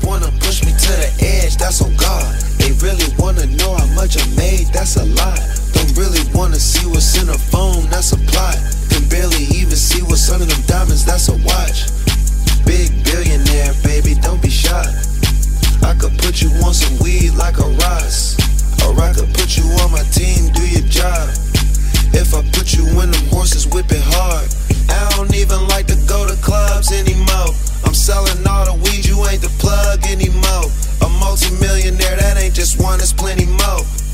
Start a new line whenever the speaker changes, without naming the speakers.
wanna push me to the edge, that's on God. They really wanna know how much I made, that's a lie. Don't really wanna see what's in her phone, that's a plot. Can barely even see what's under them diamonds, that's a watch. Big billionaire, baby, don't be shy. I could put you on some weed like a Ross, or I could put you on my team, do your job. If I put you in them horses, whip it hard.